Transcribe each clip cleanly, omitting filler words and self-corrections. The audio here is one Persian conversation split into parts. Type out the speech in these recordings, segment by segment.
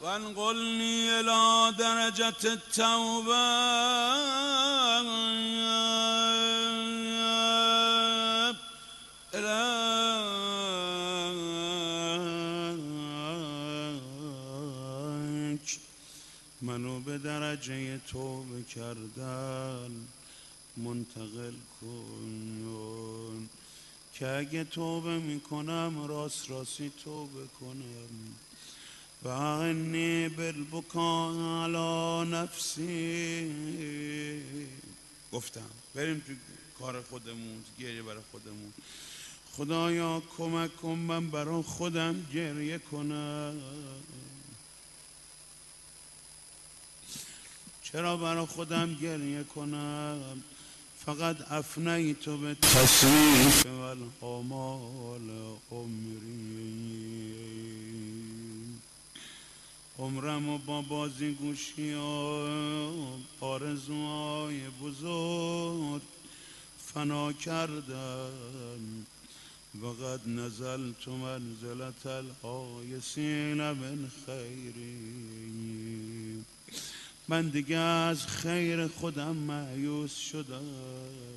وانقلني إلى درجة التوبة إليك. منو به درجه توبه کردن منتقل کن که اگه توبه میکنم راست راستی توبه کنم. و عنی بالبکا علی نفسی. گفتم بریم تو کار خودمون، گریه برای خودمون. خدایا کمک کن من برای خودم گریه کنم. چرا برای خودم گریه کنم؟ فقط افنیت به تصریف والآمال عمری. عمرمو با بازیگوشی ها آرزوهای بزرگ فنا کردم. وقد نزلت منزلة الآیسین من خیری. من دیگه از خیر خودم مایوس شدم.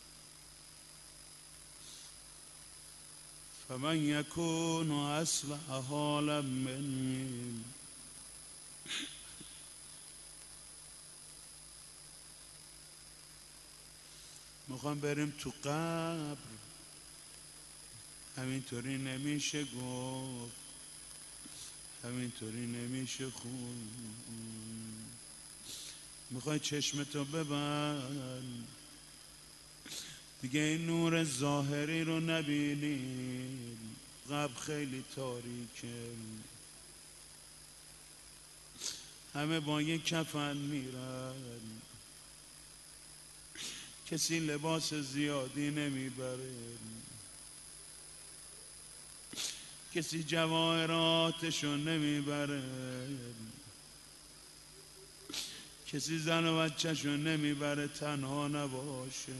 فمن یکون اصلح حالا منی. میخوام بریم تو قبر. همینطوری نمیشه گفت، همینطوری نمیشه خون. میخوای چشمتو ببند دیگه این نور ظاهری رو نبینی. قبر خیلی تاریکه. همه با یک کفن میرن. کسی لباس زیادی نمیبره. کسی جواهراتشو نمیبره. کسی زن و بچه‌شو نمیبره تنها نباشه.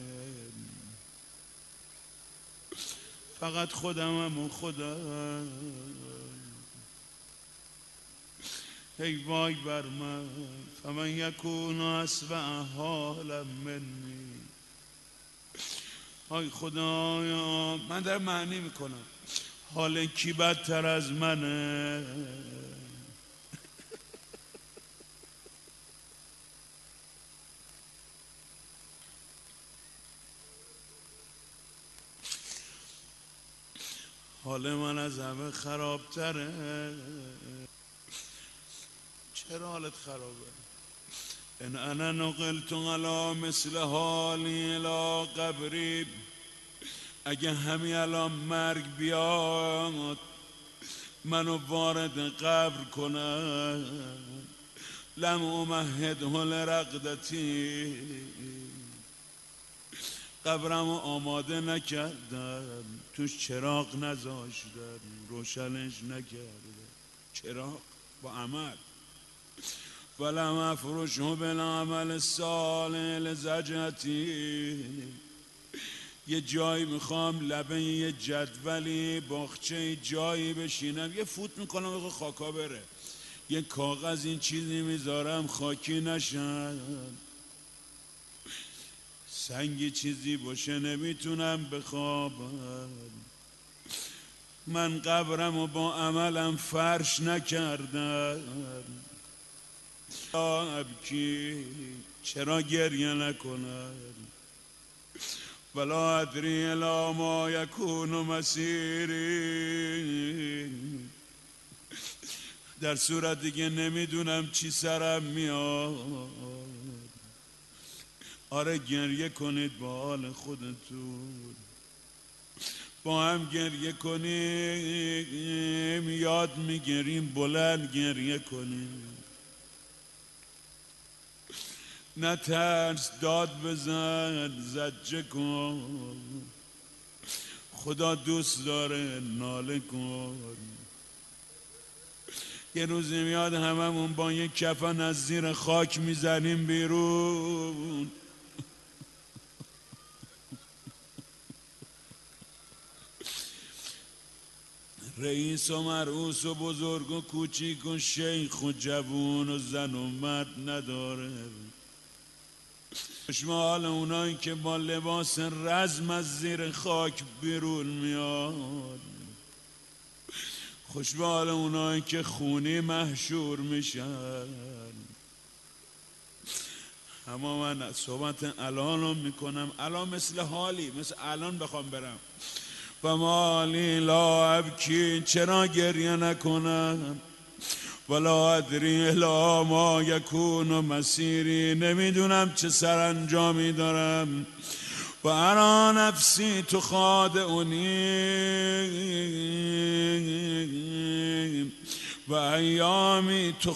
فقط خودمم و خودم. ای وای بر من. فمن یکون اصبع حالا منی. ای خدایا من دارم معنی میکنم. حال کی بدتر از منه؟ حال من از همه خرابتره. چرا حالت خرابه؟ ان انا نقلت علی مثل حالی الی قبری. اگه همین الان مرگ بیاد منو وارد قبر کنن لم امهده لرقدتی. قبرمو آماده نکردم، توش چراغ نذاشتم، روشنش نکردم. چراغ با عمل. ولم افرشه بالعمل الصالح لزجتی. یه جایی میخوام لبه یه جدولی باغچه جایی بشینم، یه فوت میکنم بخواه خاکا بره، یه کاغذ این چیزی میذارم خاکی نشن، سنگی چیزی باشه نمیتونم بخوابم. من قبرم و با عملم فرش نکردم. ابکی چرا گریه نکنم؟ ولا ادری الی ما یکون مسیری. در صورت دیگه نمیدونم چی سرم میاد. آره گریه کنید با حال خودتون، با هم گریه کنیم، یاد میگیریم بلند گریه کنیم. نه ترس، داد بزن، زجه کن، خدا دوست داره، ناله کن. یه روزی میاد هممون با یک کفن از زیر خاک میزنیم بیرون. رئیس و مرئوس و بزرگ و کوچیک و شیخ و جوون و زن و مرد نداره. خوشحال اونایی که با لباس رزم از زیر خاک بیرون میاد. خوشحال اونایی که خونی محشور میشن. اما من صحبت الان میکنم، الان مثل حالی، مثل الان بخوام برم و مالی لا ابکی، چرا گریه نکنم، ولا ادری الا ما یکون و مسیری، نمیدونم چه سرانجامی دارم. و ارا نفسی تو خادعونی و ایامی تو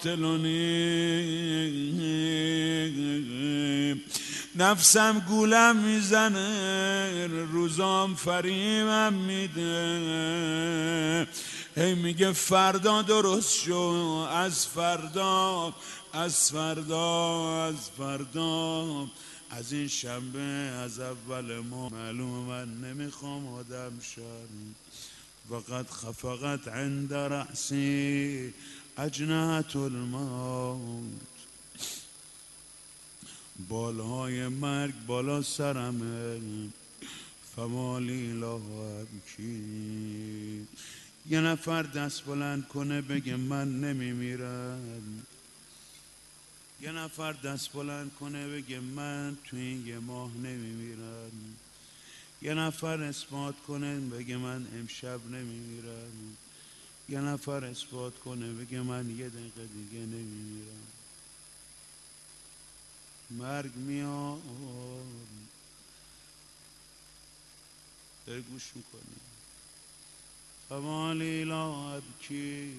قاتلونی. نفسم گولم میزنه، روزام فریبم میده، هی میگه فردا درست شو، از فردا از این شنبه، از اول ما معلوم من نمیخوام آدم شم. وقد خفقت عند رأسی اجنحة الموت، بالهای مرگ بالا سرمه، فمالی لا ابکی. یه نفر دست بلند کنه بگه من نمیمیرم. یه نفر دست بلند کنه بگه من تو این یه ماه نمیمیرم. یه نفر اثبات کنه بگه من امشب نمیمیرم. یه نفر اثبات کنه بگه من یه دقیقه دیگه نمیمیرم. مرگ میاد، داره گوش میکنی. فمالی لا ابکی،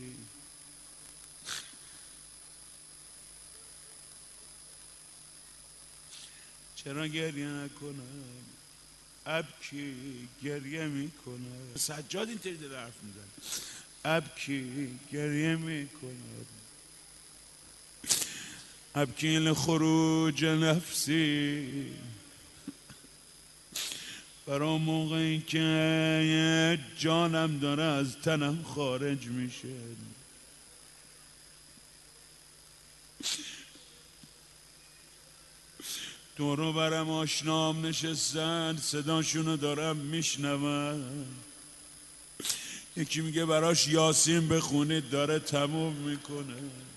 چرا گریه نکنم؟ ابکی، گریه میکنم. سجاد اینطوری داره حرف میزنه، ابکی، گریه میکنم. ابکی لخروج نفسی، برای موقعی که جانم داره از تنم خارج میشه. دورو برم آشنام نشستن، صداشونو دارم میشنوم. یکی میگه براش یاسین بخونید، داره تموم میکنه.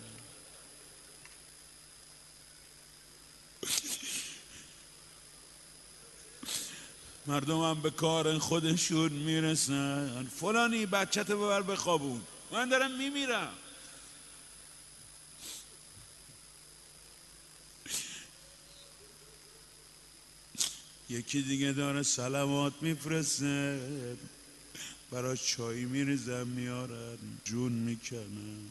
مردم هم به کار خودشون میرسن. فلانی بچه‌تو ببر بخوابون، من دارم میمیرم. یکی دیگه داره صلوات میفرسته، برای چایی میریزم میارن، جون میکنن.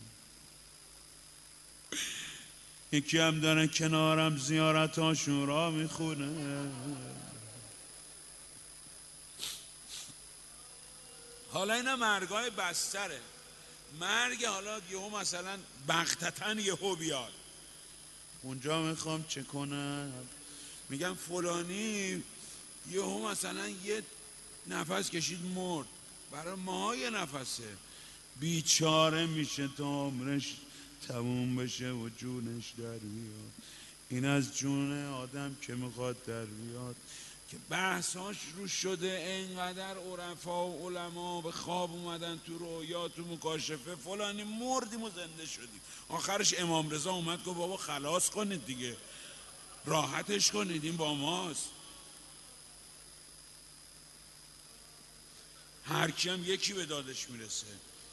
یکی هم داره کنارم زیارت عاشورا میخونه. حالا اینا مرگای بستره. مرگ حالا یهو مثلا بغتتن یهو بیاد، اونجا میخوام چه کنم؟ میگم فلانی یهو مثلا یه نفس کشید مرد، برای ما یه نفسه، بیچاره میشه تا عمرش تموم بشه و جونش در بیاد. این از جون آدم که میخواد در بیاد، که بحثاش رو شده. اینقدر عرفا و علما به خواب اومدن تو رویا، تو مکاشفه، فلانی مردیم و زنده شدیم. آخرش امام رضا اومد گفت بابا خلاص کنید دیگه، راحتش کنید، این با ماست. هر کی هم یکی به دادش میرسه.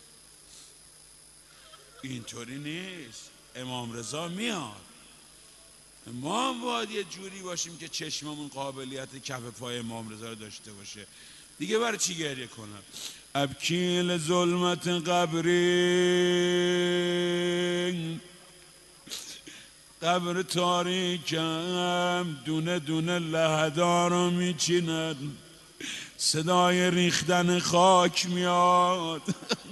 اینطوری نیست. امام رضا میاد، ما هم باید یه جوری باشیم که چشممون قابلیت کف پای امام رضا رو داشته باشه. دیگه برای چی گریه کنم؟ ابکی لظلمت قبری، قبر تاریکم دونه دونه لحدا رو میچینن، صدای ریختن خاک میاد.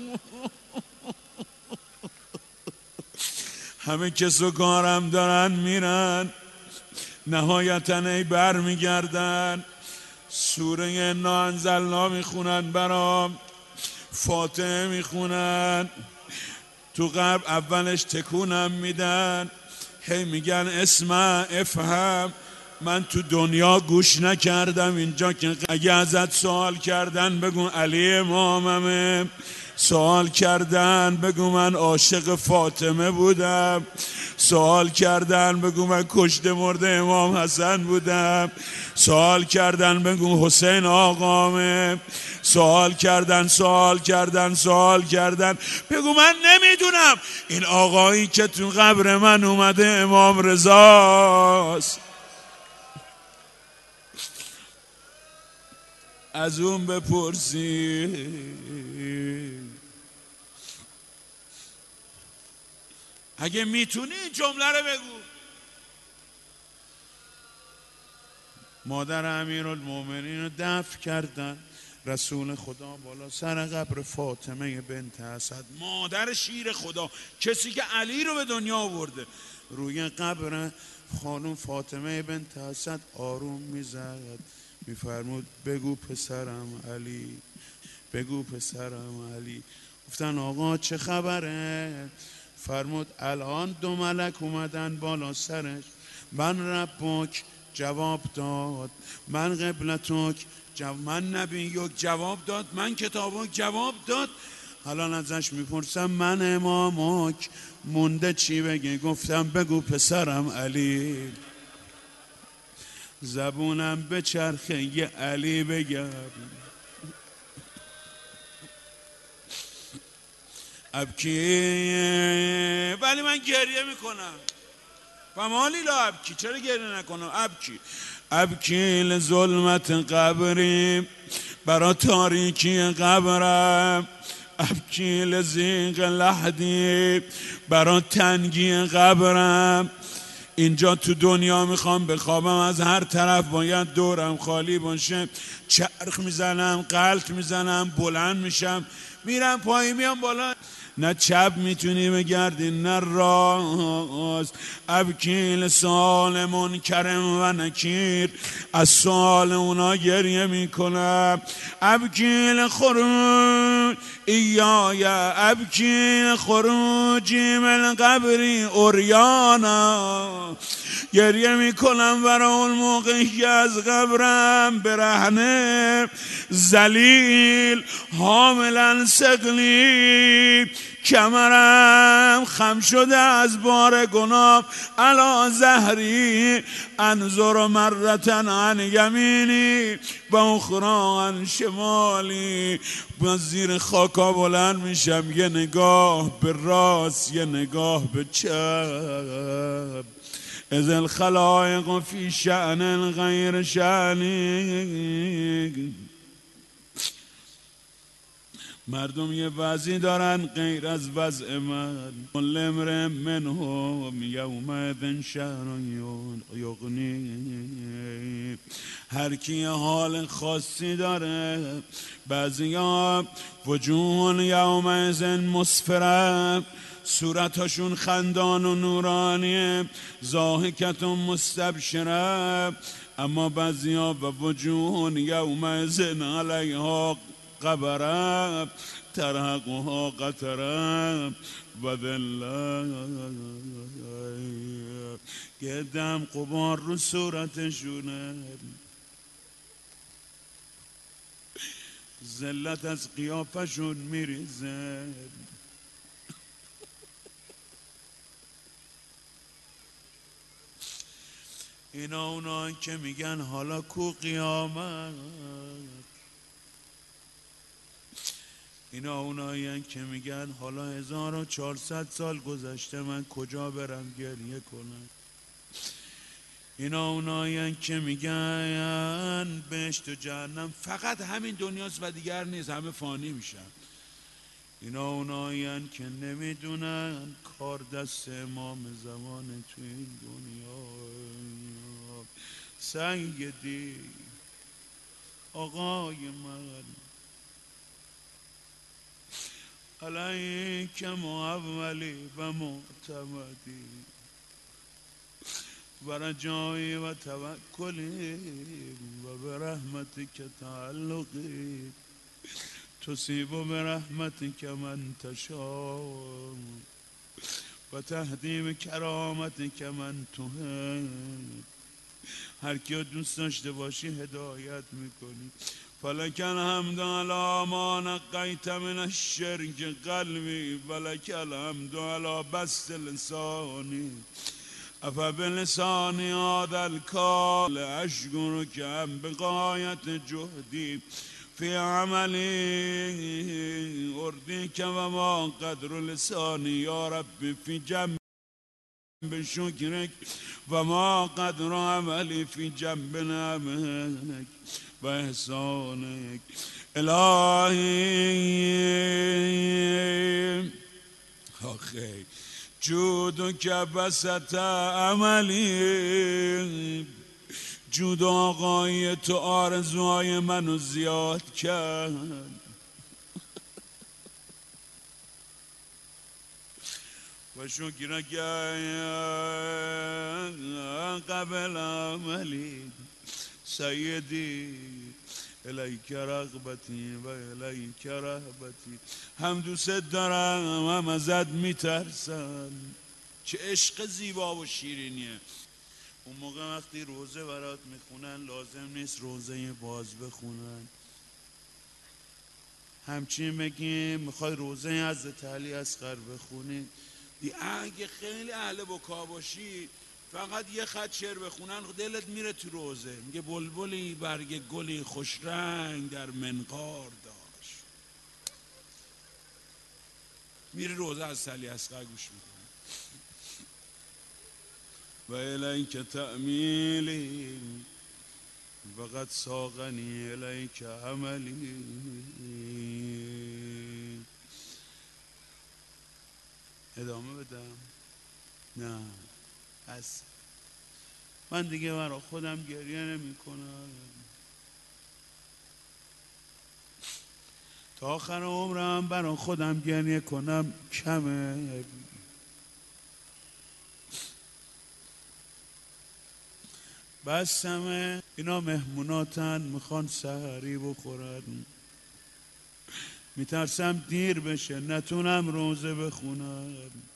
همه کس و کارم دارن میرن، نهایتاً ای بر میگردن، سوره انا انزلنا میخونن برام، فاتحه میخونن، تو قبر اولش تکونم میدن، هی میگن اسمع افهم. من تو دنیا گوش نکردم اینجا که اگه ازت سوال کردن بگو علی اماممه، سوال کردن بگو من عاشق فاطمه بودم، سوال کردن بگو من کشته مرده امام حسن بودم، سوال کردن بگو حسین آقامه، سوال کردن بگو من نمیدونم این آقایی که تو قبر من اومده امام رضاست. از اون بپرسی اگه میتونی این جمله رو بگو. مادر امیرالمومنین رو دفن کردن، رسول خدا بالا سر قبر فاطمه بنت اسد، مادر شیر خدا، کسی که علی رو به دنیا آورده، روی قبر خانم فاطمه بنت اسد آروم میزد، میفرمود بگو پسرم علی، بگو پسرم علی. گفتن آقا چه خبره؟ فرمود الان 2 ملک اومدن بالا سرش، من ربک جواب داد، من قبلتک من نبیک جواب داد، من کتابک جواب داد. الان ازش میپرسم من امامک، مونده چی بگه؟ گفتم بگو پسرم علی. زبونم به چرخه یه علی بگم. ابکی ولی من گریه میکنم. فمالی لا ابکی، چرا گریه نکنم؟ ابکی لظلمت قبری، برا تاریکی قبرم، ابکی لزیق لحدی، برا تنگی قبرم. اینجا تو دنیا میخوام بخوابم، از هر طرف باید دورم خالی باشه، چرخ میزنم، غلط میزنم، بلند میشم، میرم پایین میام بالا، نه چپ میتونی بگردی نه راست. ابکیل سال منکرم و نکیر، از سال اونا گریه میکنم. ابکیل خروج ایایا، ابکیل خروجی من قبری اوریانا، گریه میکنم برای اون موقعی که از قبرم برهنه، ذلیل، حاملا ثقلی، کمرم خم شده از بار گناه، علا زهری انظر مرتن عن یمینی و اخرى عن شمالی. من زیر خاکا بلند میشم، یه نگاه به راست، یه نگاه به چپ. از الخلائق فی شأن غیر شأنی. مردم یه وضعی دارن غیر از وضع من. کل امرئ منهم یومئذ شأن یغنی. هر کی یه حال خاصی داره. بعضیا وجوه یومئذ مسفره، صورتاشون خندان و نورانیه، ضاحکت و مستبشره. اما بعضیا و وجوه یومئذ علیها قبره، ترهقها قتره و ذله، یه دم غبار رو صورتشونه، ذلت از قیافشون میریزه. اینا اونا که میگن حالا کو قیامت، اینا اونایی که میگن حالا 1400 سال گذشته من کجا برم گریه کنم. اینا اونایی که میگن بهشت و جهنم فقط همین دنیاست و دیگر نیست، همه فانی میشن. اینا اونایی که نمیدونن کار دست امام زمان تو این دنیا. سیدی آقای من، علیک معولی و معتمدی و رجایی و توکلی و برحمتی که تعلقی تصیب برحمتک من تشاء و تهدی بکرامتک من تحب. هر کیو دوست داشته باشی هدایت میکنی. فلک الحمد علی ما نقیت من الشرک قلبی ولک الحمد علی بسط لسانی افبلسانی هذا الکال اشکرک بغایت جهدی فی عملی اردیک و ما قدر لسانی یا رب فی جنب شکرک و ما قدر عملی فی جنب نعمک و احسانک. الهی آخی جودک بسط عملی، جود آقای تو آرزوهای منو زیاد کرد و شکرک قبل عملی سیدی الیک رغبتی و الیک رهبتی. هم دوست دارم هم ازت میترسم. چه عشق زیبا و شیرینیه. اون موقع وقتی روزه برات میخونن لازم نیست روزه باز بخونن. همچین بگیم میخوای روزه حضرت علی اصغر بخونی، اگه خیلی اهل بکا باشی فقط یه خط شعر بخونن دلت میره تو روزه. میگه بلبلی برگ گلی خوش رنگ در منقار داشت. میره روزه از علی اصغر گوش میکنه. و الیک تأمیلی وقد ساقنی الیک عملی. ادامه بدم؟ نه بس. من دیگه برای خودم گریه نمی کنم. تا آخر عمرم برای خودم گریه کنم کمه. بسمه. اینا مهموناتن میخوان سحری بخورن. میترسم دیر بشه نتونم روزه بخونم.